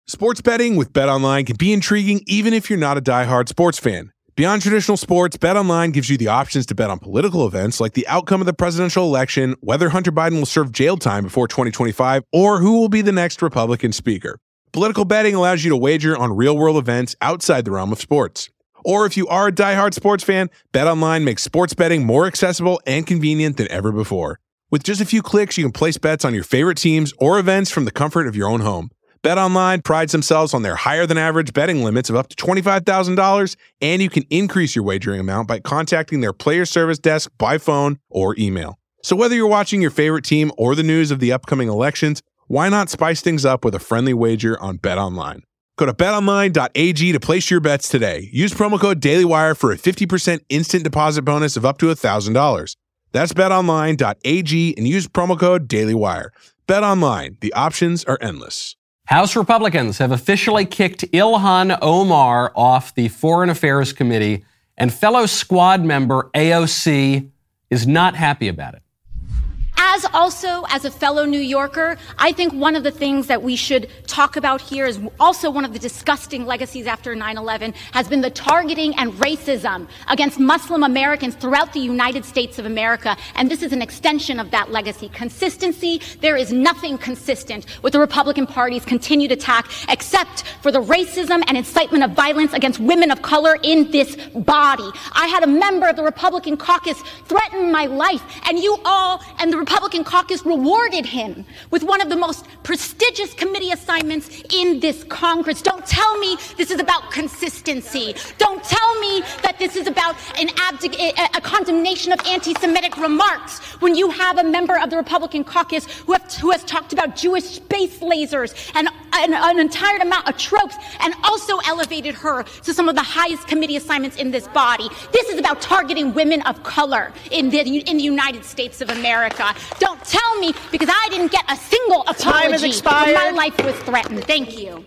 Sports betting with BetOnline can be intriguing even if you're not a diehard sports fan. Beyond traditional sports, BetOnline gives you the options to bet on political events like the outcome of the presidential election, whether Hunter Biden will serve jail time before 2025, or who will be the next Republican speaker. Political betting allows you to wager on real-world events outside the realm of sports. Or if you are a diehard sports fan, BetOnline makes sports betting more accessible and convenient than ever before. With just a few clicks, you can place bets on your favorite teams or events from the comfort of your own home. BetOnline prides themselves on their higher-than-average betting limits of up to $25,000, and you can increase your wagering amount by contacting their player service desk by phone or email. So whether you're watching your favorite team or the news of the upcoming elections, why not spice things up with a friendly wager on BetOnline? Go to betonline.ag to place your bets today. Use promo code DailyWire for a 50% instant deposit bonus of up to $1,000. That's betonline.ag and use promo code DailyWire. BetOnline, the options are endless. House Republicans have officially kicked Ilhan Omar off the Foreign Affairs Committee, and fellow squad member AOC is not happy about it. As a fellow New Yorker, I think one of the things that we should talk about here is also one of the disgusting legacies after 9/11 has been the targeting and racism against Muslim Americans throughout the United States of America. And this is an extension of that legacy. Consistency, there is nothing consistent with the Republican Party's continued attack except for the racism and incitement of violence against women of color in this body. I had a member of the Republican caucus threaten my life, and you all and the Republican caucus rewarded him with one of the most prestigious committee assignments in this Congress. Don't tell me this is about consistency. Don't tell me that this is about a condemnation of anti-Semitic remarks when you have a member of the Republican caucus who has talked about Jewish space lasers and an entire amount of tropes and also elevated her to some of the highest committee assignments in this body. This is about targeting women of color in the United States of America. Don't tell me, because I didn't get a single apology. Time has expired. My life was threatened. Thank you.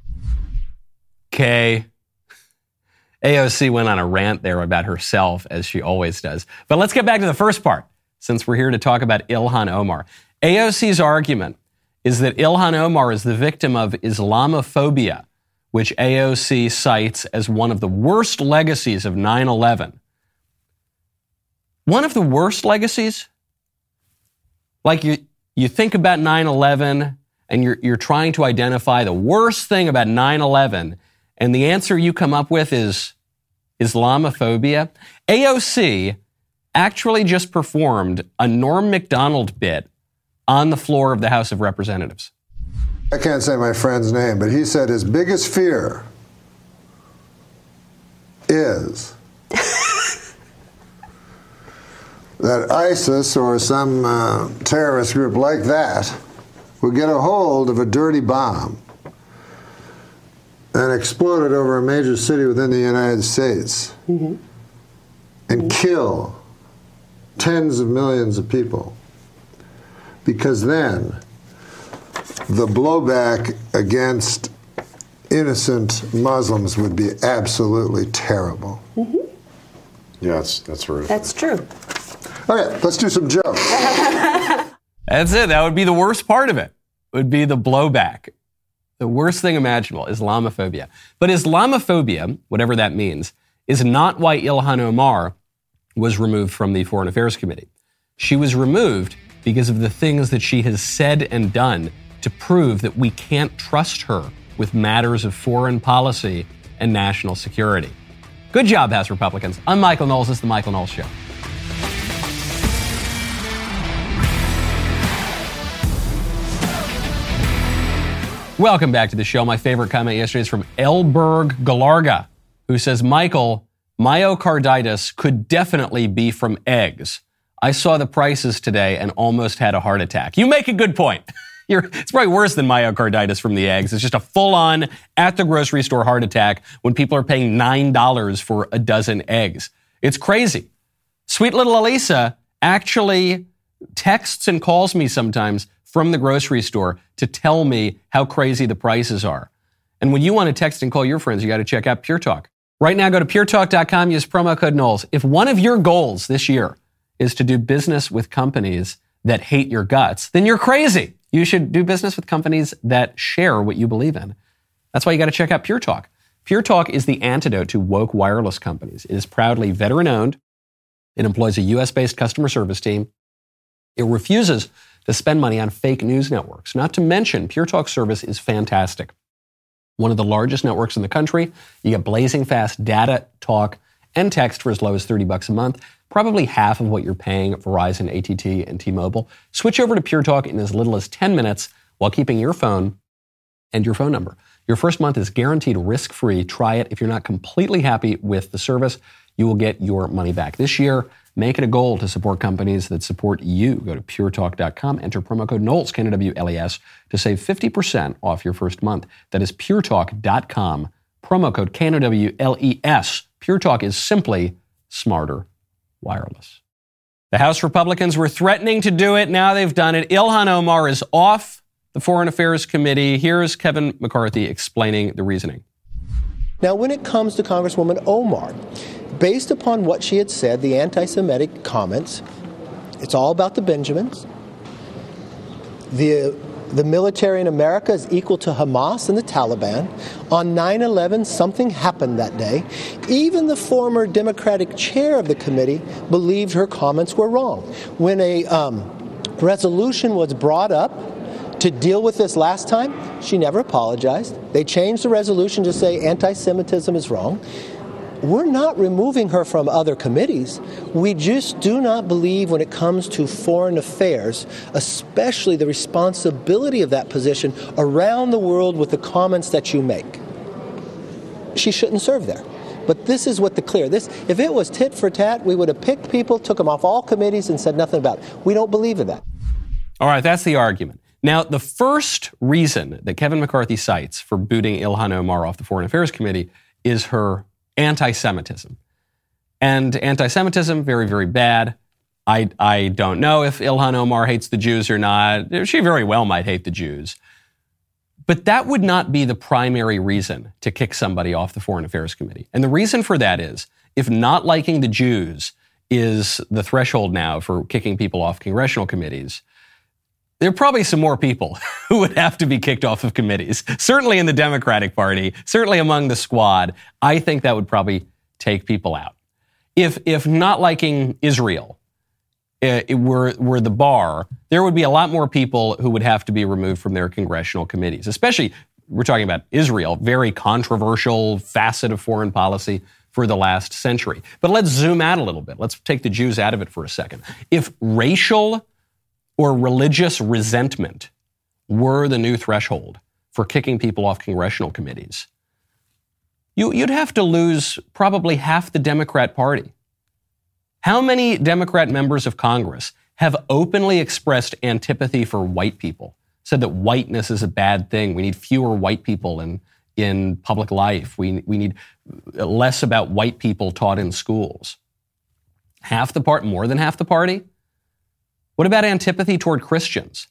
Okay. AOC went on a rant there about herself, as she always does. But let's get back to the first part, since we're here to talk about Ilhan Omar. AOC's argument is that Ilhan Omar is the victim of Islamophobia, which AOC cites as one of the worst legacies of 9/11. One of the worst legacies? Like you think about 9/11 and you're trying to identify the worst thing about 9/11, and the answer you come up with is Islamophobia. AOC actually just performed a Norm Macdonald bit on the floor of the House of Representatives. I can't say my friend's name, but he said his biggest fear is that ISIS or some terrorist group like that would get a hold of a dirty bomb and explode it over a major city within the United States and kill tens of millions of people. Because then the blowback against innocent Muslims would be absolutely terrible. Yeah, that's horrific. That's true. Okay, let's do some jokes. That's it. That would be the worst part of it. It would be the blowback. The worst thing imaginable, Islamophobia. But Islamophobia, whatever that means, is not why Ilhan Omar was removed from the Foreign Affairs Committee. She was removed because of the things that she has said and done to prove that we can't trust her with matters of foreign policy and national security. Good job, House Republicans. I'm Michael Knowles. This is The Michael Knowles Show. Welcome back to the show. My favorite comment yesterday is from Elberg Galarga, who says, Michael, myocarditis could definitely be from eggs. I saw the prices today and almost had a heart attack. You make a good point. It's probably worse than myocarditis from the eggs. It's just a full-on, at the grocery store heart attack when people are paying $9 for a dozen eggs. It's crazy. Sweet little Elisa actually texts and calls me sometimes from the grocery store to tell me how crazy the prices are. And when you want to text and call your friends, you got to check out Pure Talk. Right now, go to puretalk.com, use promo code Knowles. If one of your goals this year is to do business with companies that hate your guts, then you're crazy. You should do business with companies that share what you believe in. That's why you got to check out Pure Talk. Pure Talk is the antidote to woke wireless companies. It is proudly veteran-owned. It employs a U.S.-based customer service team. It refuses to spend money on fake news networks. Not to mention, Pure Talk service is fantastic. One of the largest networks in the country. You get blazing fast data, talk, and text for as low as $30 a month. Probably half of what you're paying at Verizon, AT&T, and T-Mobile. Switch over to Pure Talk in as little as 10 minutes while keeping your phone and your phone number. Your first month is guaranteed risk-free. Try it. If you're not completely happy with the service, you will get your money back. This year, make it a goal to support companies that support you. Go to puretalk.com, enter promo code Knowles, K-N-O-W-L-E-S, to save 50% off your first month. That is puretalk.com, promo code K-N-O-W-L-E-S. Pure Talk is simply smarter wireless. The House Republicans were threatening to do it. Now they've done it. Ilhan Omar is off the Foreign Affairs Committee. Here's Kevin McCarthy explaining the reasoning. Now, when it comes to Congresswoman Omar, based upon what she had said, the anti-Semitic comments, it's all about the Benjamins. The military in America is equal to Hamas and the Taliban. On 9/11, something happened that day. Even the former Democratic chair of the committee believed her comments were wrong. When a resolution was brought up to deal with this last time, she never apologized. They changed the resolution to say anti-Semitism is wrong. We're not removing her from other committees. We just do not believe when it comes to foreign affairs, especially the responsibility of that position around the world with the comments that you make. She shouldn't serve there. But this is what if it was tit for tat, we would have picked people, took them off all committees and said nothing about it. We don't believe in that. All right, that's the argument. Now, the first reason that Kevin McCarthy cites for booting Ilhan Omar off the Foreign Affairs Committee is her anti-Semitism. And anti-Semitism, very, very bad. I don't know if Ilhan Omar hates the Jews or not. She very well might hate the Jews. But that would not be the primary reason to kick somebody off the Foreign Affairs Committee. And the reason for that is, if not liking the Jews is the threshold now for kicking people off congressional committees, there are probably some more people who would have to be kicked off of committees. Certainly in the Democratic Party, certainly among the squad. I think that would probably take people out. If not liking Israel were the bar, there would be a lot more people who would have to be removed from their congressional committees. Especially, we're talking about Israel, very controversial facet of foreign policy for the last century. But let's zoom out a little bit. Let's take the Jews out of it for a second. If racial or religious resentment were the new threshold for kicking people off congressional committees, you'd have to lose probably half the Democrat Party. How many Democrat members of Congress have openly expressed antipathy for white people, said that whiteness is a bad thing, we need fewer white people in public life, we need less about white people taught in schools? More than half the party? What about antipathy toward Christians?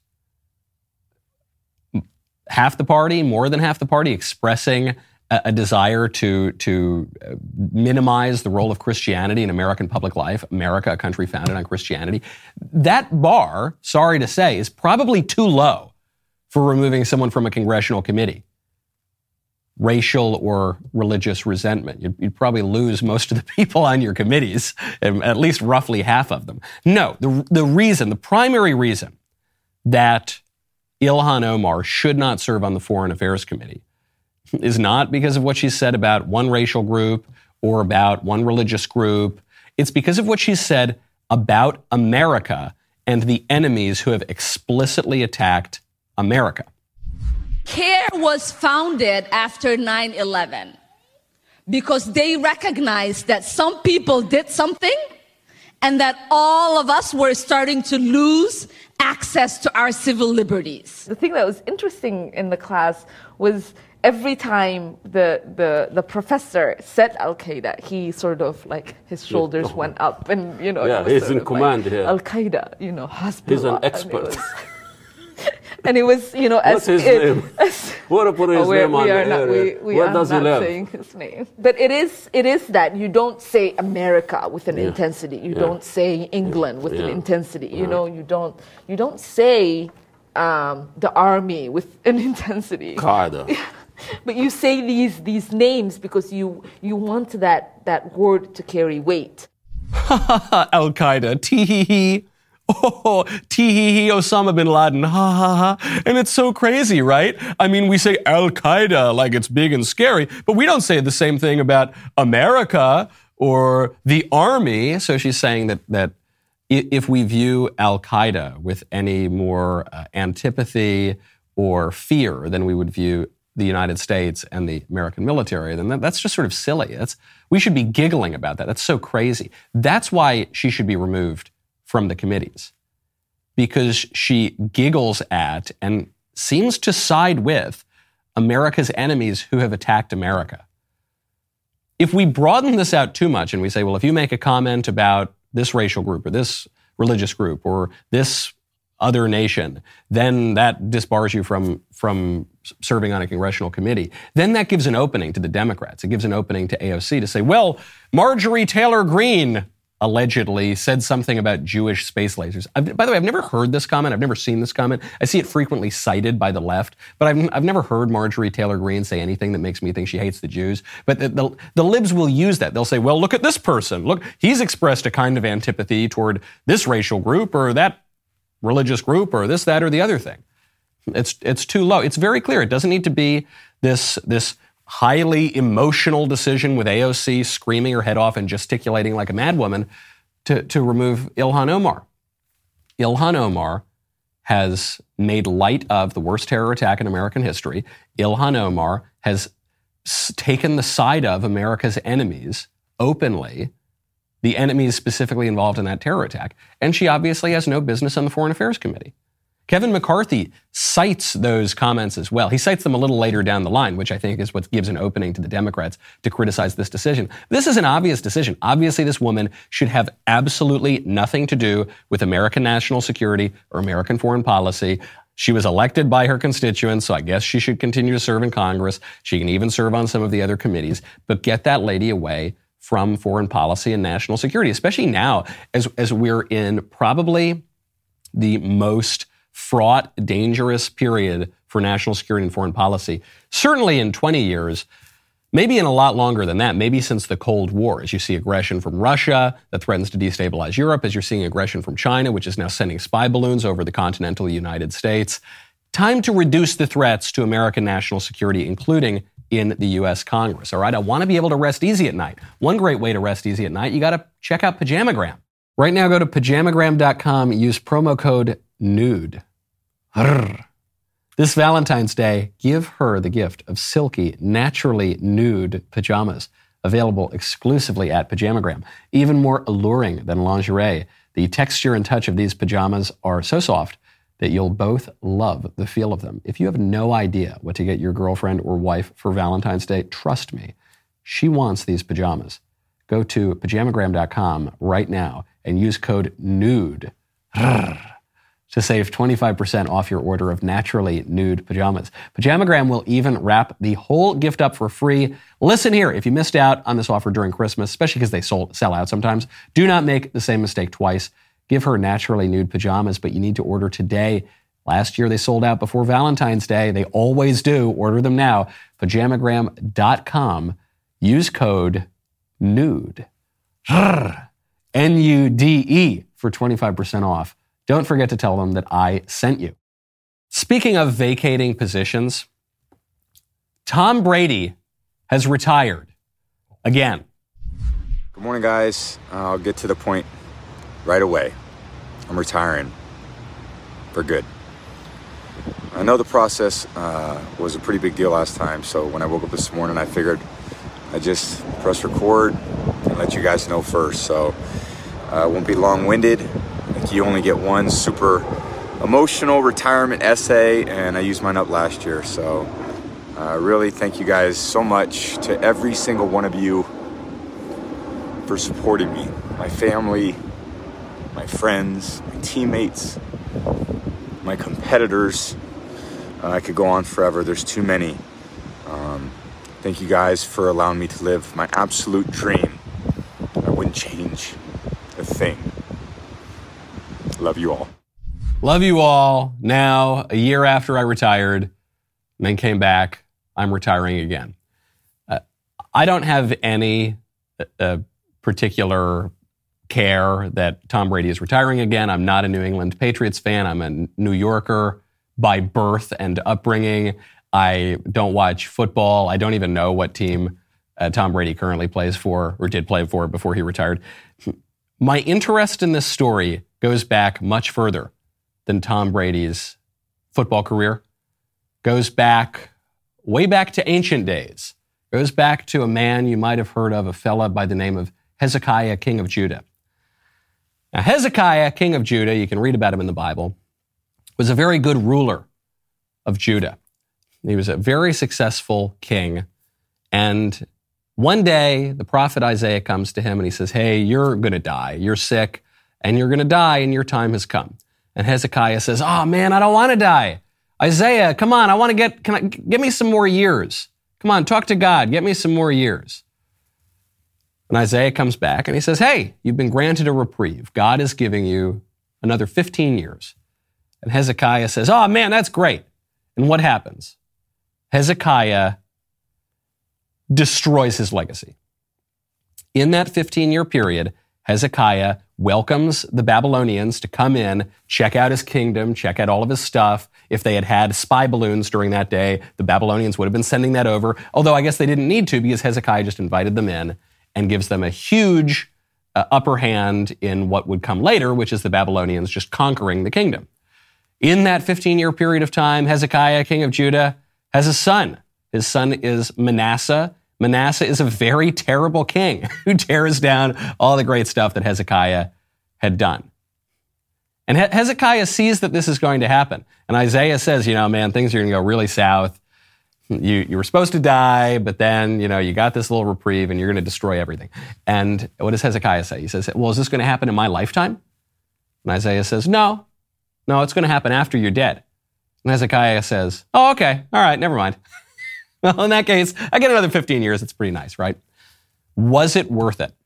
Half the party, more than half the party, expressing a desire to minimize the role of Christianity in American public life. America, a country founded on Christianity. That bar, sorry to say, is probably too low for removing someone from a congressional committee. Racial or religious resentment. You'd probably lose most of the people on your committees, at least roughly half of them. No, the primary reason that Ilhan Omar should not serve on the Foreign Affairs Committee is not because of what she said about one racial group or about one religious group. It's because of what she said about America and the enemies who have explicitly attacked America. CARE was founded after 9/11 because they recognized that some people did something and that all of us were starting to lose access to our civil liberties. The thing that was interesting in the class was every time the professor said Al-Qaeda, he sort of like his shoulders went up and, you know. Yeah, he's in command here. Al-Qaeda, you know, Hasbullah. He's an expert. And it was, you know, what's his name? What to put his name on Where does he live? Saying his name. But it is that you don't say America with an intensity. You don't say England with an intensity. You know, you don't say the army with an intensity. Qaeda. But you say these names because you want that word to carry weight. Al-Qaeda, tee-hee-hee. Oh, tee-hee-hee, Osama bin Laden, ha-ha-ha. And it's so crazy, right? I mean, we say Al-Qaeda like it's big and scary, but we don't say the same thing about America or the army. So she's saying that if we view Al-Qaeda with any more antipathy or fear than we would view the United States and the American military, then that's just sort of silly. We should be giggling about that. That's so crazy. That's why she should be removed from the committees, because she giggles at and seems to side with America's enemies who have attacked America. If we broaden this out too much and we say, well, if you make a comment about this racial group or this religious group or this other nation, then that disbars you from serving on a congressional committee. Then that gives an opening to the Democrats. It gives an opening to AOC to say, well, Marjorie Taylor Greene allegedly said something about Jewish space lasers. By the way, I've never heard this comment. I've never seen this comment. I see it frequently cited by the left, but I've never heard Marjorie Taylor Greene say anything that makes me think she hates the Jews. But the libs will use that. They'll say, well, look at this person. Look, he's expressed a kind of antipathy toward this racial group or that religious group or this, that, or the other thing. It's too low. It's very clear. It doesn't need to be this highly emotional decision with AOC screaming her head off and gesticulating like a madwoman to remove Ilhan Omar. Ilhan Omar has made light of the worst terror attack in American history. Ilhan Omar has taken the side of America's enemies openly, the enemies specifically involved in that terror attack. And she obviously has no business on the Foreign Affairs Committee. Kevin McCarthy cites those comments as well. He cites them a little later down the line, which I think is what gives an opening to the Democrats to criticize this decision. This is an obvious decision. Obviously, this woman should have absolutely nothing to do with American national security or American foreign policy. She was elected by her constituents, so I guess she should continue to serve in Congress. She can even serve on some of the other committees, but get that lady away from foreign policy and national security, especially now as we're in probably the most fraught, dangerous period for national security and foreign policy. Certainly in 20 years, maybe in a lot longer than that, maybe since the Cold War, as you see aggression from Russia that threatens to destabilize Europe, as you're seeing aggression from China, which is now sending spy balloons over the continental United States. Time to reduce the threats to American national security, including in the U.S. Congress. All right, I want to be able to rest easy at night. One great way to rest easy at night, you got to check out Pajamagram. Right now, go to pajamagram.com, use promo code NUDE. This Valentine's Day, give her the gift of silky, naturally nude pajamas, available exclusively at Pajamagram. Even more alluring than lingerie, the texture and touch of these pajamas are so soft that you'll both love the feel of them. If you have no idea what to get your girlfriend or wife for Valentine's Day, trust me, she wants these pajamas. Go to pajamagram.com right now and use code NUDE to save 25% off your order of naturally nude pajamas. Pajamagram will even wrap the whole gift up for free. Listen here, if you missed out on this offer during Christmas, especially because they sell out sometimes, do not make the same mistake twice. Give her naturally nude pajamas, but you need to order today. Last year they sold out before Valentine's Day. They always do. Order them now. Pajamagram.com. Use code NUDE. N-U-D-E for 25% off. Don't forget to tell them that I sent you. Speaking of vacating positions, Tom Brady has retired again. Good morning, guys. I'll get to the point right away. I'm retiring for good. I know the process was a pretty big deal last time, so when I woke up this morning, I figured I'd just press record and let you guys know first. So I won't be long-winded. You only get one super emotional retirement essay, and I used mine up last year. So really thank you guys so much to every single one of you for supporting me, my family, my friends, my teammates, my competitors. I could go on forever. There's too many. Thank you guys for allowing me to live my absolute dream. I wouldn't change a thing. Love you all. Love you all. Now, a year after I retired and then came back, I'm retiring again. I don't have any particular care that Tom Brady is retiring again. I'm not a New England Patriots fan. I'm a New Yorker by birth and upbringing. I don't watch football. I don't even know what team Tom Brady currently plays for or did play for before he retired. My interest in this story goes back much further than Tom Brady's football career. Goes back, way back to ancient days. Goes back to a man you might have heard of, a fella by the name of Hezekiah, king of Judah. Now, Hezekiah, king of Judah, you can read about him in the Bible, was a very good ruler of Judah. He was a very successful king. And one day, the prophet Isaiah comes to him and he says, hey, you're going to die. You're sick and you're going to die and your time has come. And Hezekiah says, oh man, I don't want to die. Isaiah, come on, get me some more years. Come on, talk to God, get me some more years. And Isaiah comes back and he says, hey, you've been granted a reprieve. God is giving you another 15 years. And Hezekiah says, oh man, that's great. And what happens? Hezekiah destroys his legacy. In that 15-year period, Hezekiah welcomes the Babylonians to come in, check out his kingdom, check out all of his stuff. If they had had spy balloons during that day, the Babylonians would have been sending that over, although I guess they didn't need to because Hezekiah just invited them in and gives them a huge upper hand in what would come later, which is the Babylonians just conquering the kingdom. In that 15-year period of time, Hezekiah, king of Judah, has a son. His son is Manasseh. Manasseh is a very terrible king who tears down all the great stuff that Hezekiah had done. And Hezekiah sees that this is going to happen. And Isaiah says, man, things are going to go really south. You were supposed to die, but then, you got this little reprieve and you're going to destroy everything. And what does Hezekiah say? He says, well, is this going to happen in my lifetime? And Isaiah says, no, it's going to happen after you're dead. And Hezekiah says, oh, okay, all right, never mind. Well, in that case, I get another 15 years. It's pretty nice, right? Was it worth it?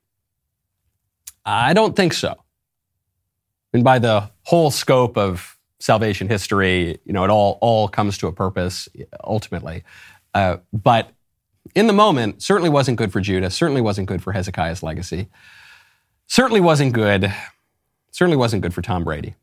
I don't think so. And by the whole scope of salvation history, it all comes to a purpose ultimately. But in the moment, certainly wasn't good for Judah, certainly wasn't good for Hezekiah's legacy, certainly wasn't good for Tom Brady.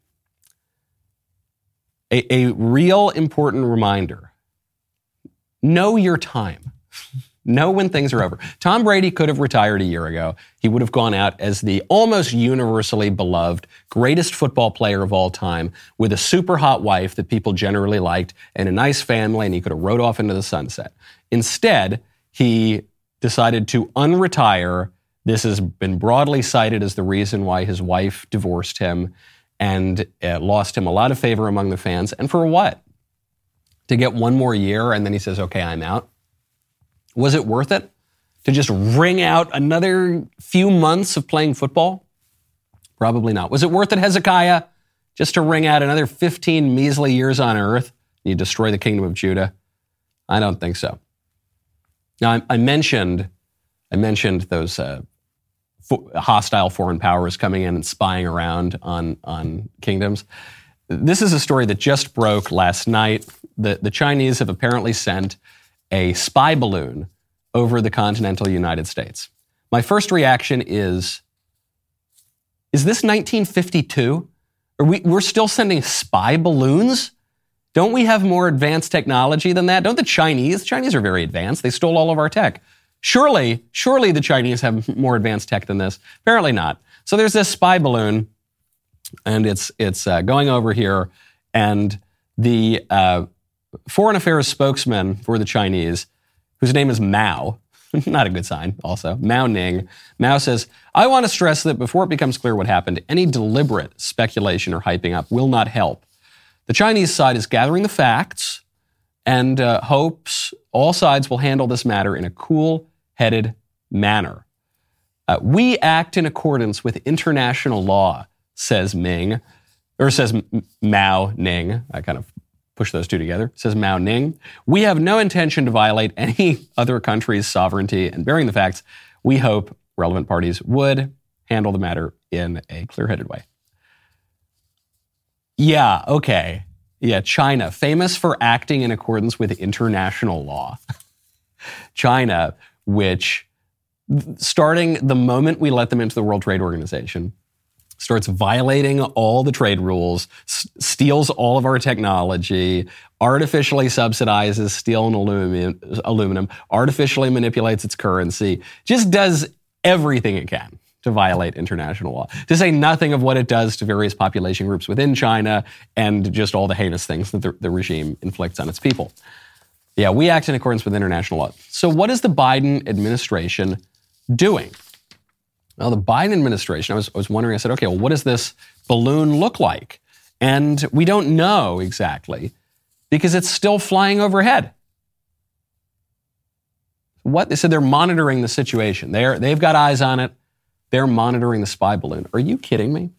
A real important reminder. Know your time. Know when things are over. Tom Brady could have retired a year ago. He would have gone out as the almost universally beloved greatest football player of all time with a super hot wife that people generally liked and a nice family, and he could have rode off into the sunset. Instead, he decided to unretire. This has been broadly cited as the reason why his wife divorced him and lost him a lot of favor among the fans. And for what? To get one more year, and then he says, okay, I'm out. Was it worth it to just wring out another few months of playing football? Probably not. Was it worth it, Hezekiah, just to wring out another 15 measly years on earth and you destroy the kingdom of Judah? I don't think so. Now, I mentioned those hostile foreign powers coming in and spying around on kingdoms. This is a story that just broke last night. The Chinese have apparently sent a spy balloon over the continental United States. My first reaction is this 1952? We're still sending spy balloons? Don't we have more advanced technology than that? Don't the Chinese are very advanced. They stole all of our tech. Surely the Chinese have more advanced tech than this. Apparently not. So there's this spy balloon, and it's going over here, and the foreign affairs spokesman for the Chinese, whose name is Mao, not a good sign also, Mao Ning. Mao says, I want to stress that before it becomes clear what happened, any deliberate speculation or hyping up will not help. The Chinese side is gathering the facts and hopes all sides will handle this matter in a cool-headed manner. We act in accordance with international law, says Mao Ning. I kind of push those two together, says Mao Ning. We have no intention to violate any other country's sovereignty, and bearing the facts, we hope relevant parties would handle the matter in a clear-headed way. Yeah, okay. Yeah, China, famous for acting in accordance with international law. China, which, starting the moment we let them into the World Trade Organization, starts violating all the trade rules, steals all of our technology, artificially subsidizes steel and aluminum, artificially manipulates its currency, just does everything it can to violate international law, to say nothing of what it does to various population groups within China and just all the heinous things that the regime inflicts on its people. Yeah, we act in accordance with international law. So what is the Biden administration doing? Well, the Biden administration, I was wondering, I said, okay, well, what does this balloon look like? And we don't know exactly because it's still flying overhead. What? They said they're monitoring the situation. They've got eyes on it. They're monitoring the spy balloon. Are you kidding me?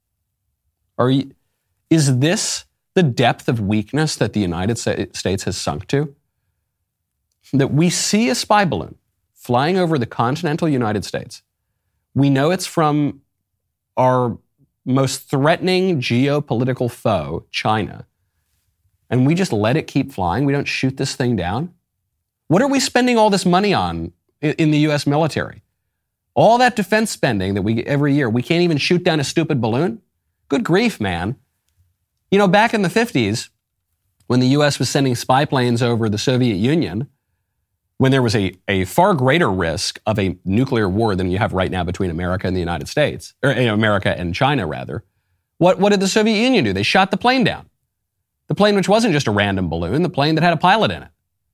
Is this the depth of weakness that the United States has sunk to? That we see a spy balloon flying over the continental United States. We know it's from our most threatening geopolitical foe, China, and we just let it keep flying. We don't shoot this thing down. What are we spending all this money on in the U.S. military? All that defense spending that we get every year, we can't even shoot down a stupid balloon? Good grief, man. You know, back in the 50s, when the U.S. was sending spy planes over the Soviet Union, when there was a far greater risk of a nuclear war than you have right now between America and the United States, or America and China, rather, what did the Soviet Union do? They shot the plane down. The plane which wasn't just a random balloon, the plane that had a pilot in it.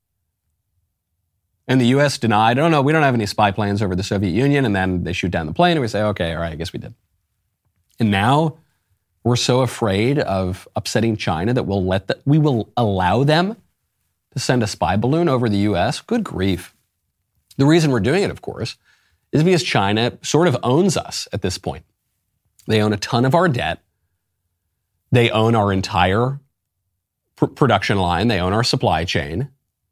And the U.S. denied, oh no, we don't have any spy planes over the Soviet Union, and then they shoot down the plane, and we say, okay, all right, I guess we did. And now we're so afraid of upsetting China that we will allow them to send a spy balloon over the U.S.? Good grief. The reason we're doing it, of course, is because China sort of owns us at this point. They own a ton of our debt. They own our entire production line. They own our supply chain.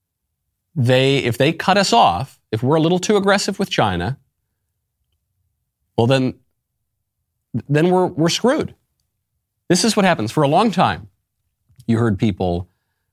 If they cut us off, if we're a little too aggressive with China, well, then we're screwed. This is what happens. For a long time, you heard people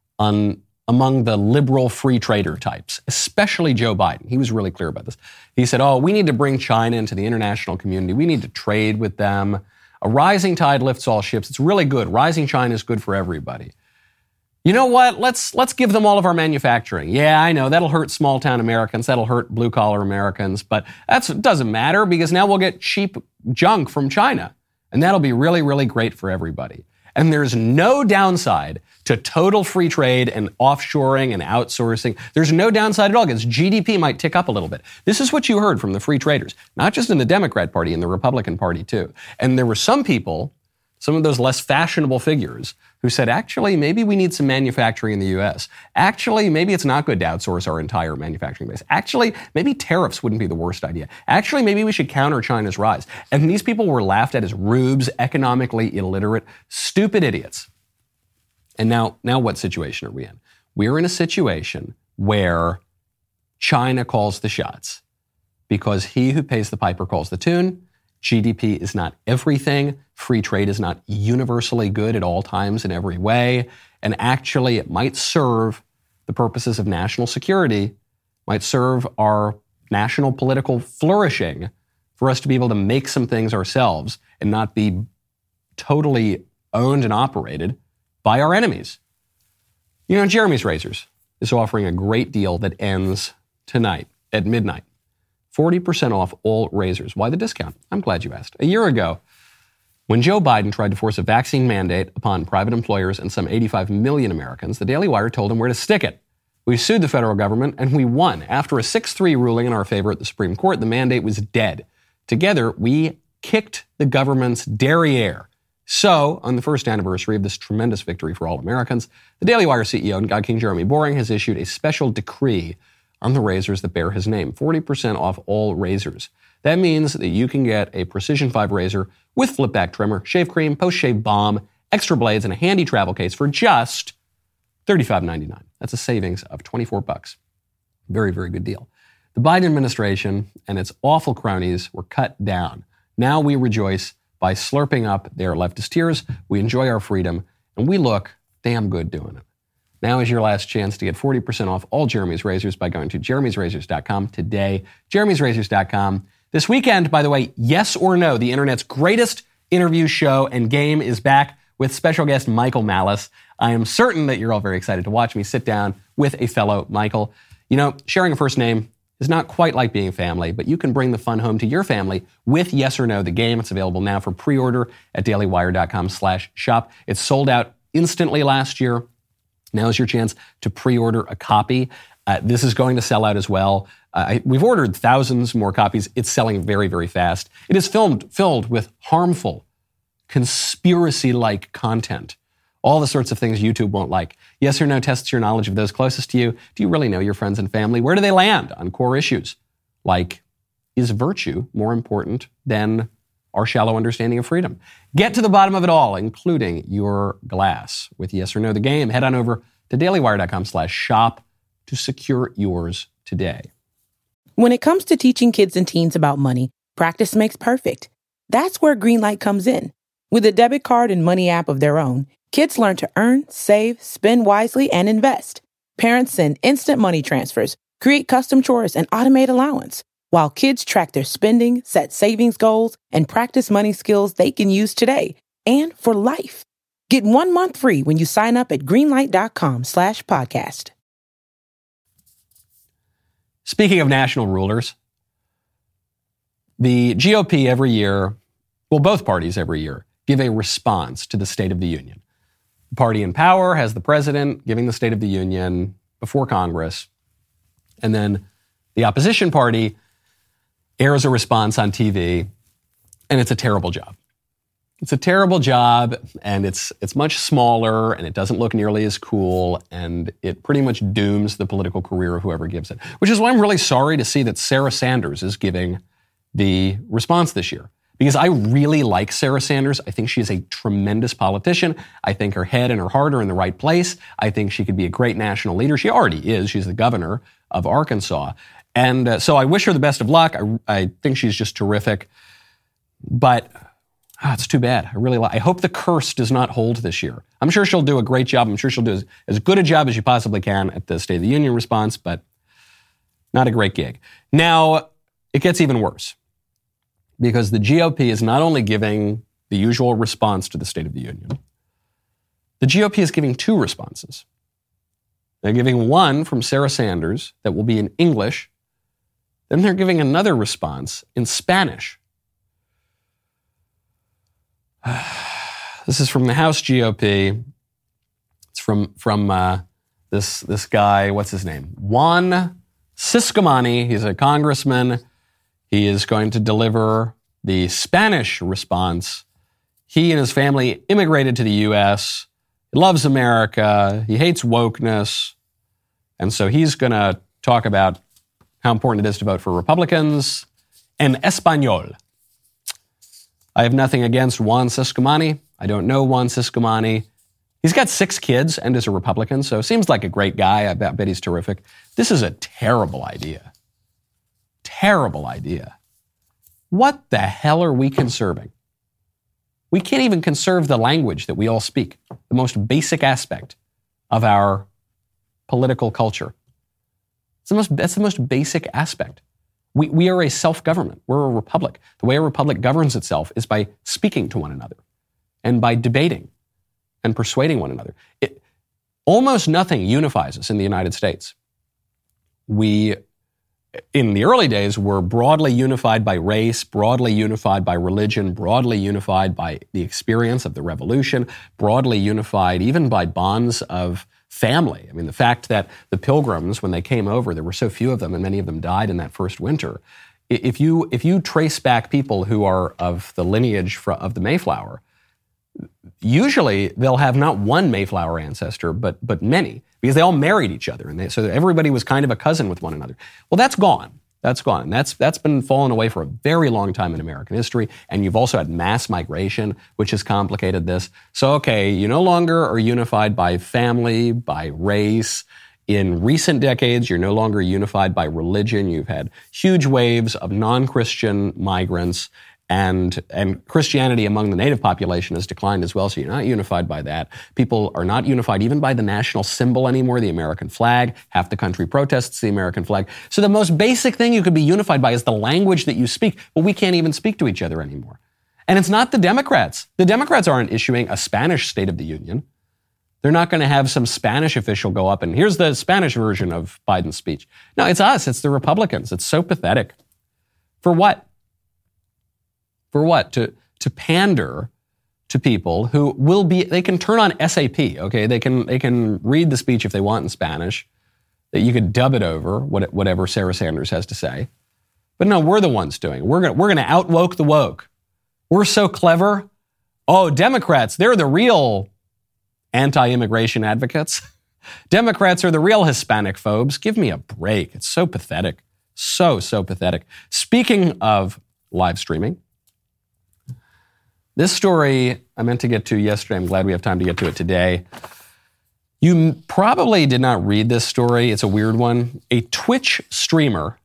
among the liberal free trader types, especially Joe Biden. He was really clear about this. He said, we need to bring China into the international community. We need to trade with them. A rising tide lifts all ships. It's really good. Rising China is good for everybody. You know what? Let's give them all of our manufacturing. Yeah, I know. That'll hurt small town Americans. That'll hurt blue collar Americans. But that doesn't matter because now we'll get cheap junk from China. And that'll be really, really great for everybody. And there's no downside to total free trade and offshoring and outsourcing. There's no downside at all because GDP might tick up a little bit. This is what you heard from the free traders, not just in the Democrat Party, in the Republican Party too. And there were some people, some of those less fashionable figures, who said, actually, maybe we need some manufacturing in the U.S. Actually, maybe it's not good to outsource our entire manufacturing base. Actually, maybe tariffs wouldn't be the worst idea. Actually, maybe we should counter China's rise. And these people were laughed at as rubes, economically illiterate, stupid idiots. And now what situation are we in? We're in a situation where China calls the shots because he who pays the piper calls the tune. GDP is not everything. Free trade is not universally good at all times in every way. And actually, it might serve the purposes of national security, might serve our national political flourishing for us to be able to make some things ourselves and not be totally owned and operated by our enemies. You know, Jeremy's Razors is offering a great deal that ends tonight at midnight. 40% off all razors. Why the discount? I'm glad you asked. A year ago, when Joe Biden tried to force a vaccine mandate upon private employers and some 85 million Americans, the Daily Wire told him where to stick it. We sued the federal government and we won. After a 6-3 ruling in our favor at the Supreme Court, the mandate was dead. Together, we kicked the government's derriere. So, on the first anniversary of this tremendous victory for all Americans, the Daily Wire CEO and God King Jeremy Boring has issued a special decree on the razors that bear his name. 40% off all razors. That means that you can get a Precision 5 razor with flip-back trimmer, shave cream, post-shave balm, extra blades, and a handy travel case for just $35.99. That's a savings of $24. Very, very good deal. The Biden administration and its awful cronies were cut down. Now we rejoice by slurping up their leftist tears. We enjoy our freedom, and we look damn good doing it. Now is your last chance to get 40% off all Jeremy's razors by going to jeremy'srazors.com today. jeremy'srazors.com. This weekend, by the way, Yes or No, the internet's greatest interview show and game, is back with special guest Michael Malice. I am certain that you're all very excited to watch me sit down with a fellow Michael. You know, sharing a first name is not quite like being family, but you can bring the fun home to your family with Yes or No, the game. It's available now for pre-order at dailywire.com/shop. It's sold out instantly last year. Now is your chance to pre-order a copy. This is going to sell out as well. We've ordered thousands more copies. It's selling very, very fast. It is filled with harmful, conspiracy-like content. All the sorts of things YouTube won't like. Yes or No tests your knowledge of those closest to you. Do you really know your friends and family? Where do they land on core issues? Like, is virtue more important than our shallow understanding of freedom? Get to the bottom of it all, including your glass. With Yes or No, the game, head on over to dailywire.com/shop to secure yours today. When it comes to teaching kids and teens about money, practice makes perfect. That's where Greenlight comes in. With a debit card and money app of their own, kids learn to earn, save, spend wisely, and invest. Parents send instant money transfers, create custom chores, and automate allowance, while kids track their spending, set savings goals, and practice money skills they can use today and for life. Get 1 month free when you sign up at greenlight.com/podcast. Speaking of national rulers, the GOP every year, well, both parties every year, give a response to the State of the Union. The party in power has the president giving the State of the Union before Congress, and then the opposition party airs a response on TV, and it's a terrible job. It's a terrible job, and it's much smaller, and it doesn't look nearly as cool, and it pretty much dooms the political career of whoever gives it, which is why I'm really sorry to see that Sarah Sanders is giving the response this year. Because I really like Sarah Sanders. I think she's a tremendous politician. I think her head and her heart are in the right place. I think she could be a great national leader. She already is. She's the governor of Arkansas. And so I wish her the best of luck. I think she's just terrific. But it's too bad. I hope the curse does not hold this year. I'm sure she'll do a great job. I'm sure she'll do as good a job as she possibly can at the State of the Union response, but not a great gig. Now, it gets even worse. Because the GOP is not only giving the usual response to the State of the Union, the GOP is giving two responses. They're giving one from Sarah Sanders that will be in English. Then they're giving another response in Spanish. This is from the House GOP. It's from this guy, what's his name? Juan Ciscomani. He's a congressman. He is going to deliver the Spanish response. He and his family immigrated to the U.S. He loves America. He hates wokeness. And so he's going to talk about how important it is to vote for Republicans en Español. I have nothing against Juan Ciscomani. I don't know Juan Ciscomani. He's got 6 kids and is a Republican, so seems like a great guy. I bet he's terrific. This is a terrible idea. Terrible idea. What the hell are we conserving? We can't even conserve the language that we all speak, the most basic aspect of our political culture. That's the most basic aspect. We are a self-government. We're a republic. The way a republic governs itself is by speaking to one another and by debating and persuading one another. Almost nothing unifies us in the United States. We, in the early days, were broadly unified by race, broadly unified by religion, broadly unified by the experience of the revolution, broadly unified even by bonds of family. I mean, the fact that the Pilgrims, when they came over, there were so few of them and many of them died in that first winter. If you trace back people who are of the lineage of the Mayflower, usually they'll have not one Mayflower ancestor, but many, because they all married each other. And so everybody was kind of a cousin with one another. Well, that's gone. That's gone. And that's been fallen away for a very long time in American history. And you've also had mass migration, which has complicated this. So, okay, you no longer are unified by family, by race. In recent decades, you're no longer unified by religion. You've had huge waves of non-Christian migrants. And Christianity among the native population has declined as well, so you're not unified by that. People are not unified even by the national symbol anymore, the American flag. Half the country protests the American flag. So the most basic thing you could be unified by is the language that you speak. Well, we can't even speak to each other anymore. And it's not the Democrats. The Democrats aren't issuing a Spanish State of the Union. They're not going to have some Spanish official go up and here's the Spanish version of Biden's speech. No, it's us. It's the Republicans. It's so pathetic. For what? For what? To pander to people who will be, they can turn on SAP, okay? They can read the speech if they want in Spanish, that you could dub it over, whatever Sarah Sanders has to say. But no, we're the ones doing it. We're going to out-woke the woke. We're so clever. Oh, Democrats, they're the real anti-immigration advocates. Democrats are the real Hispanic phobes. Give me a break. It's so pathetic. So pathetic. Speaking of live streaming, this story I meant to get to yesterday. I'm glad we have time to get to it today. You probably did not read this story. It's a weird one. A Twitch streamer.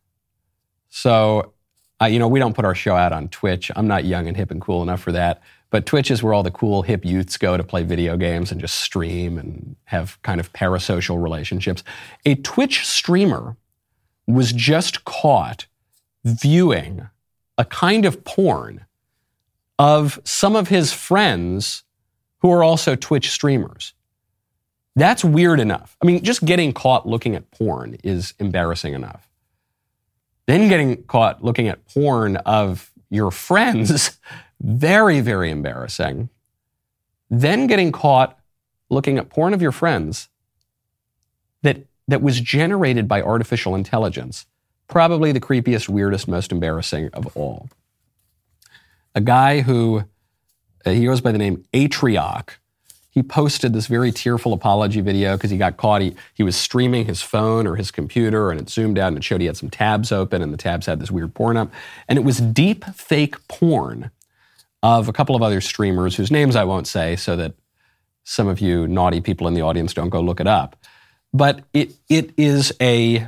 So, we don't put our show out on Twitch. I'm not young and hip and cool enough for that. But Twitch is where all the cool hip youths go to play video games and just stream and have kind of parasocial relationships. A Twitch streamer was just caught viewing a kind of porn of some of his friends who are also Twitch streamers. That's weird enough. I mean, just getting caught looking at porn is embarrassing enough. Then getting caught looking at porn of your friends, very, very embarrassing. Then getting caught looking at porn of your friends that was generated by artificial intelligence, probably the creepiest, weirdest, most embarrassing of all. A guy who, he goes by the name Atrioc, he posted this very tearful apology video because he got caught. He was streaming his phone or his computer and it zoomed out and it showed he had some tabs open and the tabs had this weird porn up. And it was deep fake porn of a couple of other streamers whose names I won't say so that some of you naughty people in the audience don't go look it up. But it's a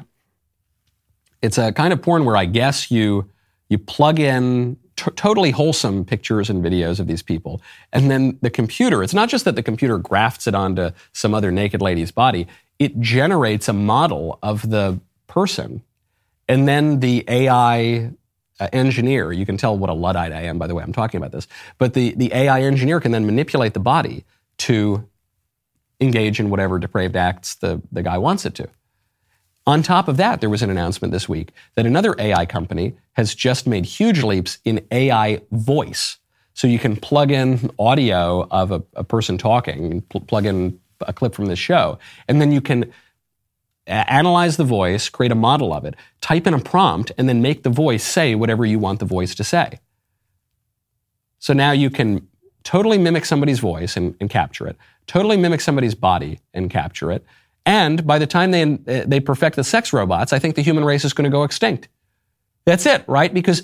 kind of porn where I guess you plug in totally wholesome pictures and videos of these people. And then the computer, it's not just that the computer grafts it onto some other naked lady's body, it generates a model of the person. And then the AI engineer, you can tell what a Luddite I am by the way I'm talking about this, but the AI engineer can then manipulate the body to engage in whatever depraved acts the guy wants it to. On top of that, there was an announcement this week that another AI company has just made huge leaps in AI voice. So you can plug in audio of a person talking, plug in a clip from this show, and then you can analyze the voice, create a model of it, type in a prompt, and then make the voice say whatever you want the voice to say. So now you can totally mimic somebody's voice and capture it, totally mimic somebody's body and capture it. And by the time they perfect the sex robots, I think the human race is going to go extinct. That's it, right? Because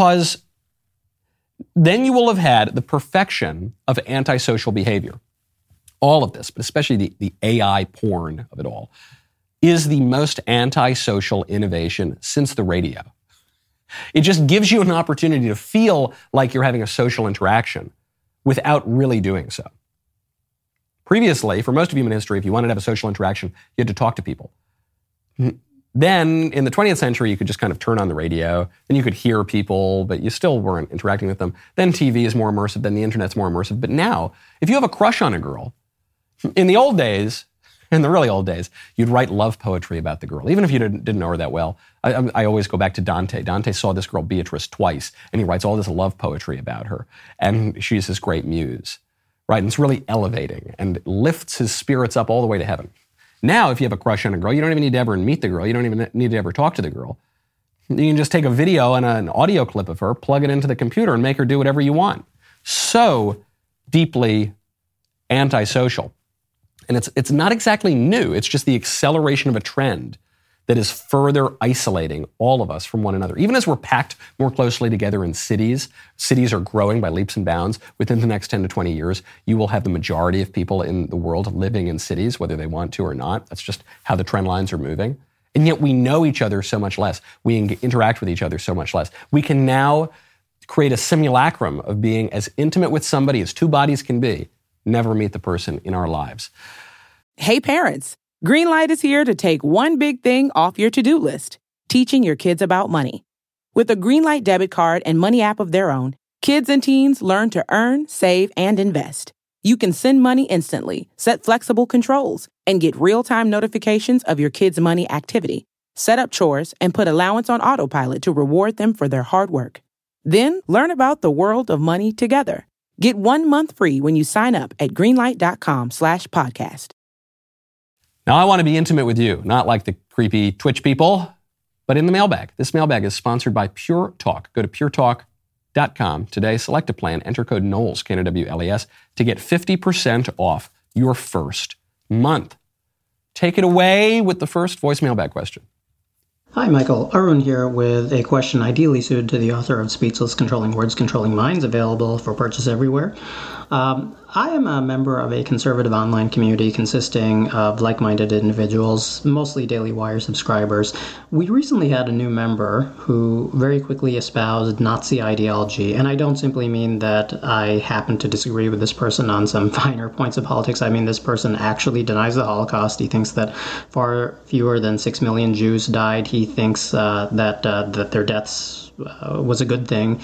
then you will have had the perfection of antisocial behavior. All of this, but especially the AI porn of it all, is the most antisocial innovation since the radio. It just gives you an opportunity to feel like you're having a social interaction without really doing so. Previously, for most of human history, if you wanted to have a social interaction, you had to talk to people. Then, in the 20th century, you could just kind of turn on the radio, and you could hear people, but you still weren't interacting with them. Then TV is more immersive, then the internet's more immersive. But now, if you have a crush on a girl, in the old days, in the really old days, you'd write love poetry about the girl, even if you didn't know her that well. I always go back to Dante. Dante saw this girl, Beatrice, twice, and he writes all this love poetry about her. And she's his great muse. Right, and it's really elevating and lifts his spirits up all the way to heaven. Now, if you have a crush on a girl, you don't even need to ever meet the girl. You don't even need to ever talk to the girl. You can just take a video and an audio clip of her, plug it into the computer, and make her do whatever you want. So deeply antisocial. And it's not exactly new. It's just the acceleration of a trend that is further isolating all of us from one another. Even as we're packed more closely together in cities are growing by leaps and bounds. Within the next 10 to 20 years, you will have the majority of people in the world living in cities, whether they want to or not. That's just how the trend lines are moving. And yet we know each other so much less. We interact with each other so much less. We can now create a simulacrum of being as intimate with somebody as two bodies can be, never meet the person in our lives. Hey parents, Greenlight is here to take one big thing off your to-do list, teaching your kids about money. With a Greenlight debit card and money app of their own, kids and teens learn to earn, save, and invest. You can send money instantly, set flexible controls, and get real-time notifications of your kids' money activity. Set up chores and put allowance on autopilot to reward them for their hard work. Then learn about the world of money together. Get 1 month free when you sign up at greenlight.com/podcast. Now, I want to be intimate with you, not like the creepy Twitch people, but in the mailbag. This mailbag is sponsored by Pure Talk. Go to puretalk.com today, select a plan, enter code Knowles, K-N-O-W-L-E-S, to get 50% off your first month. Take it away with the first voice mailbag question. Hi, Michael. Arun here with a question ideally suited to the author of Speechless, Controlling Words, Controlling Minds, available for purchase everywhere. I am a member of a conservative online community consisting of like-minded individuals, mostly Daily Wire subscribers. We recently had a new member who very quickly espoused Nazi ideology, and I don't simply mean that I happen to disagree with this person on some finer points of politics. I mean this person actually denies the Holocaust. He thinks that far fewer than 6 million Jews died. He thinks that their deaths was a good thing,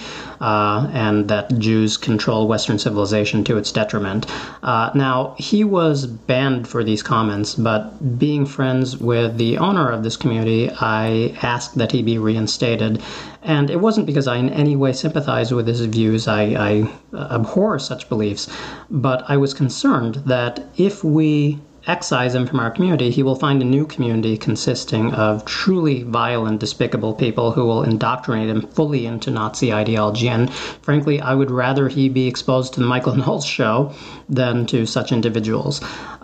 and that Jews control Western civilization to its detriment. Now, he was banned for these comments, but being friends with the owner of this community, I asked that he be reinstated. And it wasn't because I in any way sympathize with his views. I abhor such beliefs. But I was concerned that if we excise him from our community, he will find a new community consisting of truly vile and despicable people who will indoctrinate him fully into Nazi ideology. And frankly, I would rather he be exposed to the Michael Knowles show than to such individuals.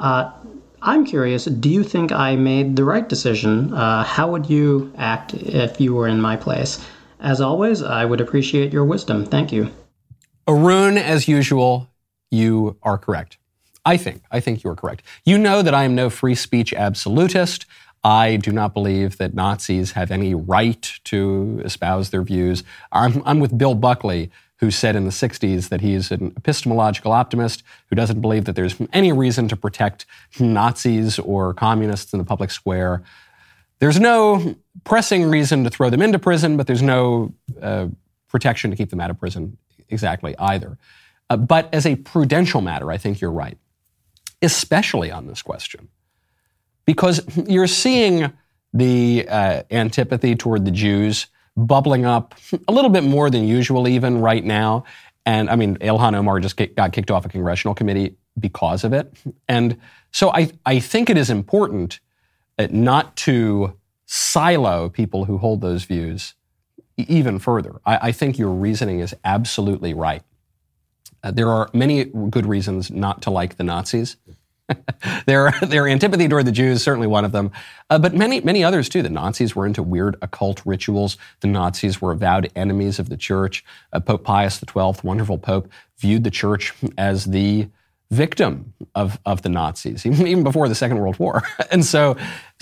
I'm curious, do you think I made the right decision? How would you act if you were in my place? As always, I would appreciate your wisdom. Thank you. Arun, as usual, you are correct. I think you are correct. You know that I am no free speech absolutist. I do not believe that Nazis have any right to espouse their views. I'm with Bill Buckley, who said in the 60s that he's an epistemological optimist who doesn't believe that there's any reason to protect Nazis or communists in the public square. There's no pressing reason to throw them into prison, but there's no protection to keep them out of prison exactly either. But as a prudential matter, I think you're right, especially on this question, because you're seeing the antipathy toward the Jews bubbling up a little bit more than usual even right now. And I mean, Ilhan Omar just got kicked off a congressional committee because of it. And so I think it is important not to silo people who hold those views even further. I think your reasoning is absolutely right. There are many good reasons not to like the Nazis. Their antipathy toward the Jews, certainly one of them, but many others too. The Nazis were into weird occult rituals. The Nazis were avowed enemies of the church. Pope Pius XII, wonderful pope, viewed the church as the victim of the Nazis, even before the Second World War. And so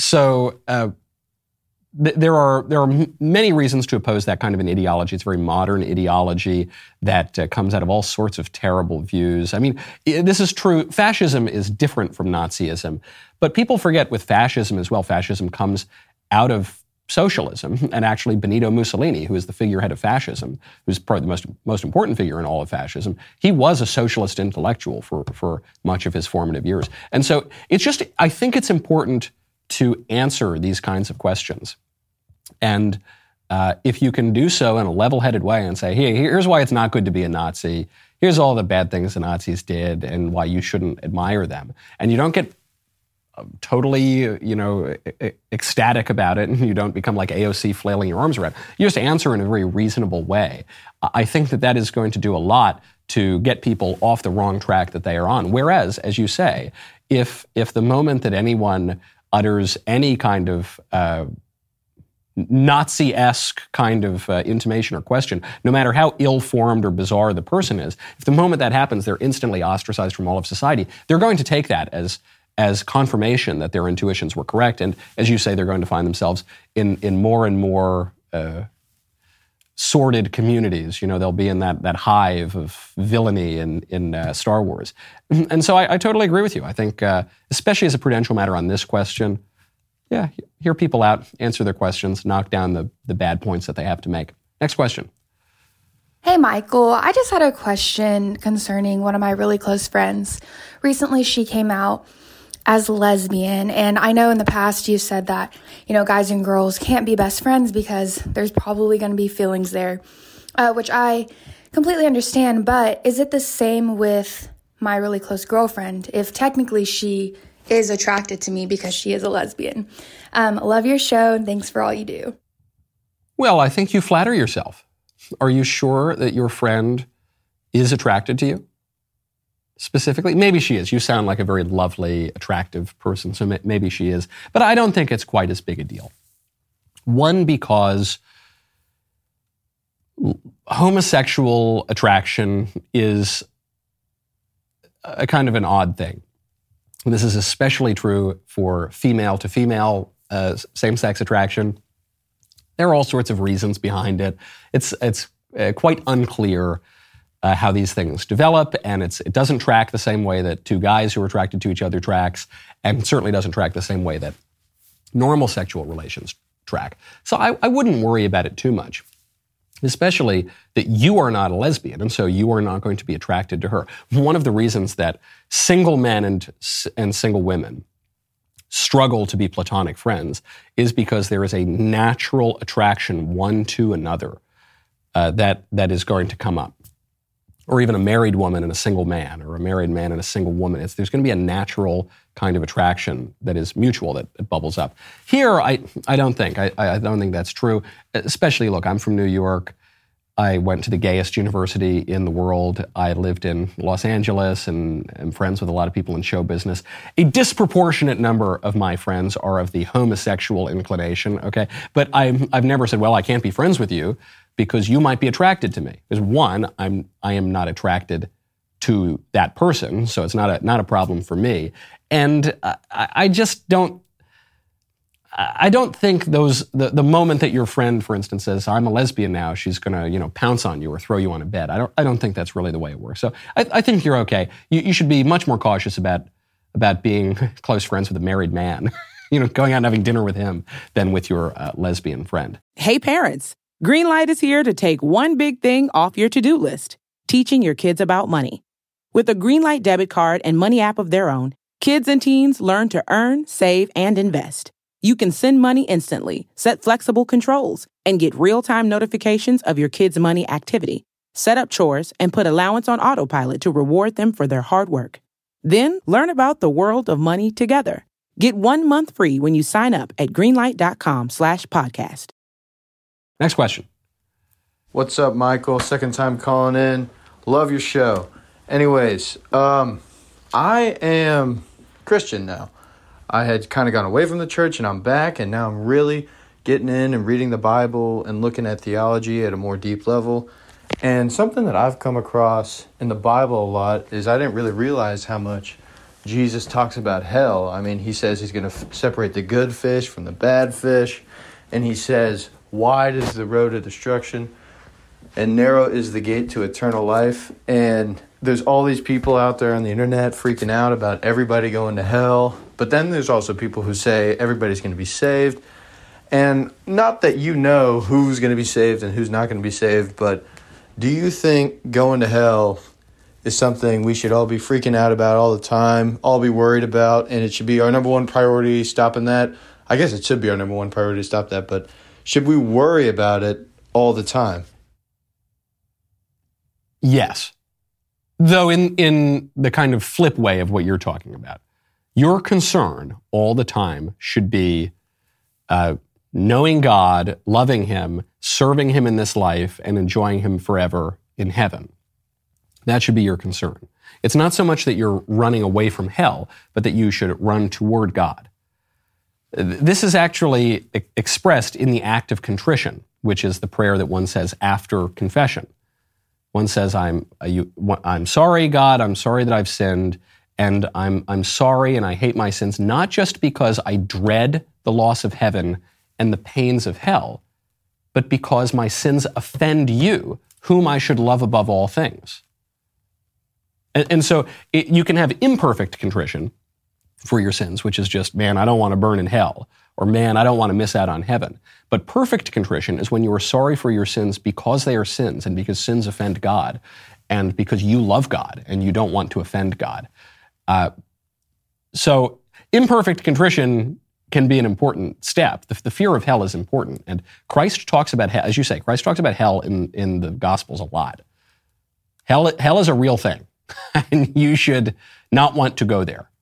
there are many reasons to oppose that kind of an ideology. It's a very modern ideology that comes out of all sorts of terrible views. I mean, this is true. Fascism is different from Nazism, but people forget with fascism as well, fascism comes out of socialism. And actually Benito Mussolini, who is the figurehead of fascism, who's probably the most important figure in all of fascism, he was a socialist intellectual for much of his formative years. And so I think it's important to answer these kinds of questions. And if you can do so in a level-headed way and say, hey, here's why it's not good to be a Nazi, here's all the bad things the Nazis did and why you shouldn't admire them. And you don't get totally, ecstatic about it, and you don't become like AOC flailing your arms around. You just answer in a very reasonable way. I think that is going to do a lot to get people off the wrong track that they are on. Whereas, as you say, if the moment that anyone utters any kind of Nazi-esque kind of intimation or question, no matter how ill-formed or bizarre the person is, if the moment that happens, they're instantly ostracized from all of society, they're going to take that as confirmation that their intuitions were correct. And as you say, they're going to find themselves in more and more sordid communities. They'll be in that hive of villainy in Star Wars. And so I totally agree with you. I think, especially as a prudential matter on this question, hear people out, answer their questions, knock down the bad points that they have to make. Next question. Hey, Michael. I just had a question concerning one of my really close friends. Recently, she came out as lesbian, and I know in the past you said that, guys and girls can't be best friends because there's probably going to be feelings there, which I completely understand, but is it the same with my really close girlfriend, if technically she is attracted to me because she is a lesbian? Love your show, and thanks for all you do. Well, I think you flatter yourself. Are you sure that your friend is attracted to you? Specifically? Maybe she is. You sound like a very lovely, attractive person, so maybe she is. But I don't think it's quite as big a deal. One, because homosexual attraction is a kind of an odd thing. This is especially true for female-to-female same-sex attraction. There are all sorts of reasons behind it. It's quite unclear how these things develop, and it doesn't track the same way that two guys who are attracted to each other tracks, and certainly doesn't track the same way that normal sexual relations track. So I wouldn't worry about it too much, especially that you are not a lesbian, and so you are not going to be attracted to her. One of the reasons that single men and single women struggle to be platonic friends is because there is a natural attraction one to another that is going to come up. Or even a married woman and a single man, or a married man and a single woman. There's going to be a natural kind of attraction that is mutual, that bubbles up. Here, I don't think. I don't think that's true. Especially, look, I'm from New York. I went to the gayest university in the world. I lived in Los Angeles and am friends with a lot of people in show business. A disproportionate number of my friends are of the homosexual inclination, okay? But I've never said, well, I can't be friends with you because you might be attracted to me. Because one, I am not attracted to that person, so it's not a problem for me. And I just don't. I don't think the moment that your friend, for instance, says, I'm a lesbian now, she's going to, pounce on you or throw you on a bed. I don't think that's really the way it works. So I think you're okay. You should be much more cautious about being close friends with a married man, going out and having dinner with him than with your lesbian friend. Hey, parents, Greenlight is here to take one big thing off your to-do list, teaching your kids about money. With a Greenlight debit card and money app of their own, kids and teens learn to earn, save, and invest. You can send money instantly, set flexible controls, and get real-time notifications of your kids' money activity. Set up chores and put allowance on autopilot to reward them for their hard work. Then learn about the world of money together. Get 1 month free when you sign up at greenlight.com/podcast. Next question. What's up, Michael? Second time calling in. Love your show. Anyways, I am Christian now. I had kind of gone away from the church and I'm back, and now I'm really getting in and reading the Bible and looking at theology at a more deep level. And something that I've come across in the Bible a lot is I didn't really realize how much Jesus talks about hell. I mean, he says he's going to separate the good fish from the bad fish. And he says, wide is the road to destruction and narrow is the gate to eternal life. And there's all these people out there on the internet freaking out about everybody going to hell. But then there's also people who say everybody's going to be saved. And not that you know who's going to be saved and who's not going to be saved, but do you think going to hell is something we should all be freaking out about all the time, all be worried about, and it should be our number one priority, stopping that? I guess it should be our number one priority to stop that, but should we worry about it all the time? Yes. Though in the kind of flip way of what you're talking about. Your concern all the time should be knowing God, loving him, serving him in this life, and enjoying him forever in heaven. That should be your concern. It's not so much that you're running away from hell, but that you should run toward God. This is actually expressed in the act of contrition, which is the prayer that one says after confession. One says, I'm sorry, God, I'm sorry that I've sinned, and I'm sorry and I hate my sins, not just because I dread the loss of heaven and the pains of hell, but because my sins offend you, whom I should love above all things. And so you can have imperfect contrition for your sins, which is just, man, I don't want to burn in hell, or man, I don't want to miss out on heaven. But perfect contrition is when you are sorry for your sins because they are sins and because sins offend God and because you love God and you don't want to offend God. So imperfect contrition can be an important step. The fear of hell is important. And Christ talks about hell, as you say, Christ talks about hell in the Gospels a lot. Hell is a real thing, and you should not want to go there.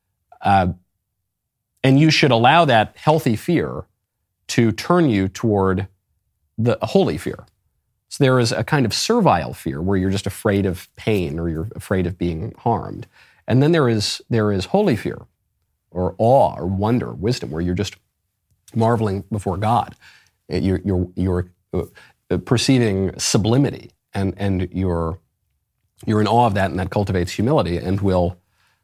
And you should allow that healthy fear to turn you toward the holy fear. So there is a kind of servile fear where you're just afraid of pain or you're afraid of being harmed. And then there is holy fear, or awe, or wonder, wisdom, where you're just marveling before God. You're perceiving sublimity, and you're in awe of that, and that cultivates humility and will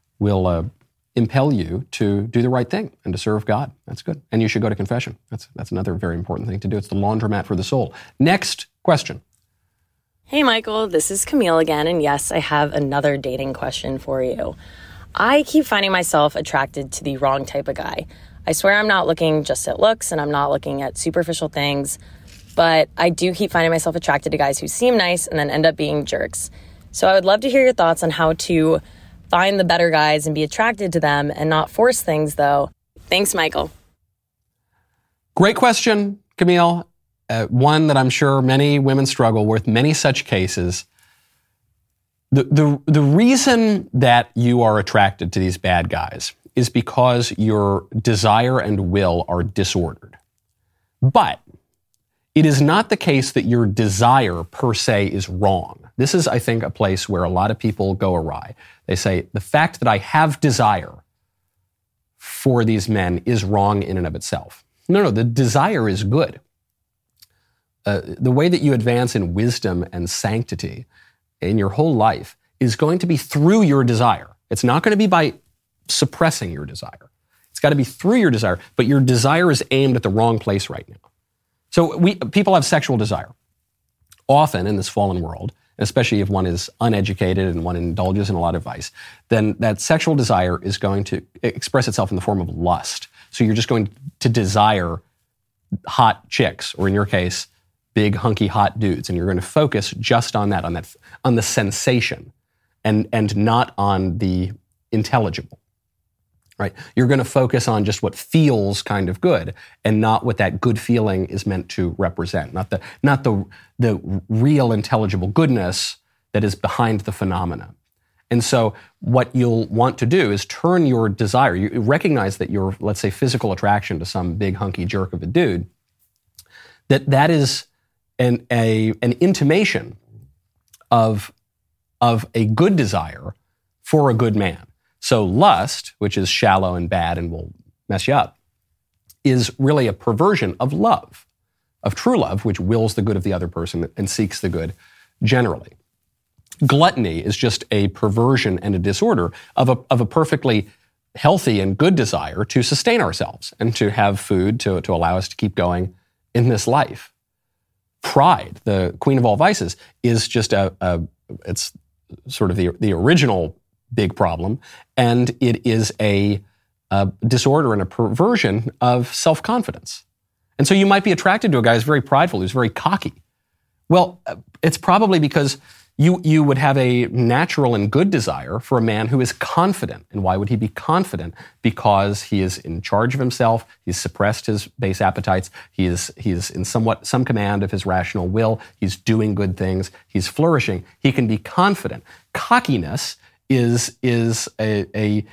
impel you to do the right thing and to serve God. That's good. And you should go to confession. That's another very important thing to do. It's the laundromat for the soul. Next question. Hey, Michael, this is Camille again. And yes, I have another dating question for you. I keep finding myself attracted to the wrong type of guy. I swear I'm not looking just at looks and I'm not looking at superficial things, but I do keep finding myself attracted to guys who seem nice and then end up being jerks. So I would love to hear your thoughts on how to find the better guys and be attracted to them and not force things, though. Thanks, Michael. Great question, Camille. One that I'm sure many women struggle with, many such cases. The reason that you are attracted to these bad guys is because your desire and will are disordered. But it is not the case that your desire per se is wrong. This is, I think, a place where a lot of people go awry. They say, the fact that I have desire for these men is wrong in and of itself. No, the desire is good. The way that you advance in wisdom and sanctity in your whole life is going to be through your desire. It's not going to be by suppressing your desire. It's got to be through your desire, but your desire is aimed at the wrong place right now. So people have sexual desire. Often in this fallen world, especially if one is uneducated and one indulges in a lot of vice, then that sexual desire is going to express itself in the form of lust. So you're just going to desire hot chicks, or in your case, big, hunky, hot dudes, and you're going to focus just on that, on the sensation, and not on the intelligible, right? You're going to focus on just what feels kind of good, and not what that good feeling is meant to represent, not the real intelligible goodness that is behind the phenomena. And so what you'll want to do is turn your desire. You recognize that your, let's say, physical attraction to some big, hunky jerk of a dude, that is an intimation of a good desire for a good man. So lust, which is shallow and bad and will mess you up, is really a perversion of love, of true love, which wills the good of the other person and seeks the good generally. Gluttony is just a perversion and a disorder of a perfectly healthy and good desire to sustain ourselves and to have food to allow us to keep going in this life. Pride, the queen of all vices, is just it's sort of the original big problem, and it is a disorder and a perversion of self-confidence. And so you might be attracted to a guy who's very prideful, who's very cocky. Well, it's probably because you would have a natural and good desire for a man who is confident. And why would he be confident? Because he is in charge of himself, he's suppressed his base appetites, he is in some command of his rational will, he's doing good things, he's flourishing, he can be confident. Cockiness is a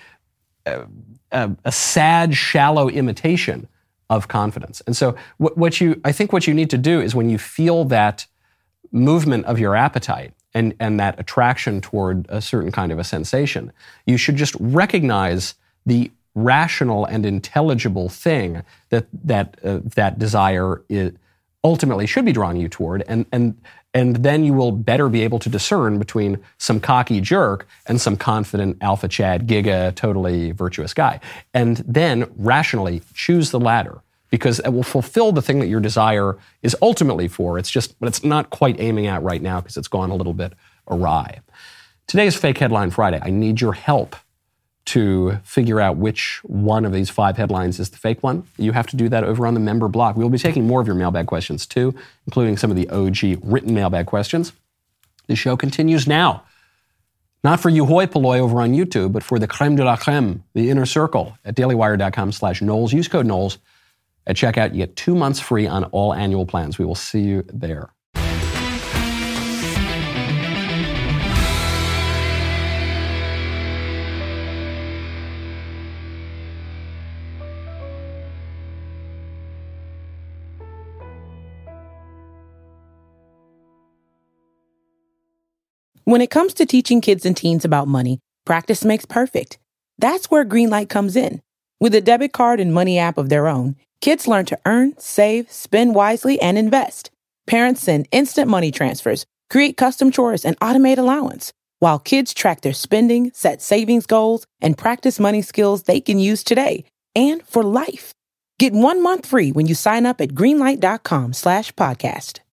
sad, shallow imitation of confidence. And so I think what you need to do is, when you feel that movement of your appetite and that attraction toward a certain kind of a sensation, you should just recognize the rational and intelligible thing that desire ultimately should be drawing you toward, and then you will better be able to discern between some cocky jerk and some confident alpha Chad Giga, totally virtuous guy. And then rationally choose the latter, because it will fulfill the thing that your desire is ultimately for. It's just, but it's not quite aiming at right now because it's gone a little bit awry. Today is Fake Headline Friday. I need your help to figure out which one of these 5 headlines is the fake one. You have to do that over on the member block. We'll be taking more of your mailbag questions too, including some of the OG written mailbag questions. The show continues now. Not for you hoi polloi over on YouTube, but for the creme de la creme, the inner circle at dailywire.com/Knowles. Use code Knowles at checkout. You get 2 months free on all annual plans. We will see you there. When it comes to teaching kids and teens about money, practice makes perfect. That's where Greenlight comes in. With a debit card and money app of their own, kids learn to earn, save, spend wisely, and invest. Parents send instant money transfers, create custom chores, and automate allowance, while kids track their spending, set savings goals, and practice money skills they can use today and for life. Get 1 month free when you sign up at greenlight.com/podcast.